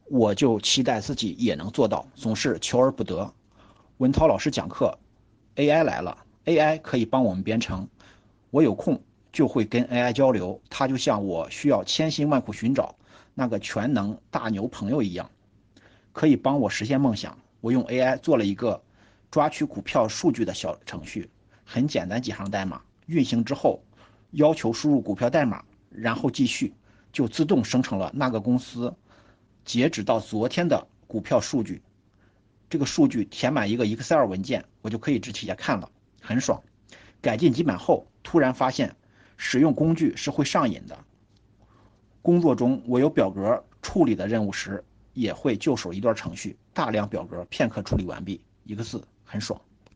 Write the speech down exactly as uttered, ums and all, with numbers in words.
我就期待自己也能做到，总是求而不得。文涛老师讲课，A I 来了，A I 可以帮我们编程，我有空就会跟 A I 交流，它就像我需要千辛万苦寻找那个全能大牛朋友一样，可以帮我实现梦想。我用 A I 做了一个抓取股票数据的小程序，很简单几行代码，运行之后要求输入股票代码，然后继续，就自动生成了那个公司截止到昨天的股票数据。这个数据填满一个 Excel 文件，我就可以直接看了，很爽。改进几版后，突然发现使用工具是会上瘾的。工作中我有表格处理的任务时，也会就手一段程序，大量表格片刻处理完毕，一个字，很爽。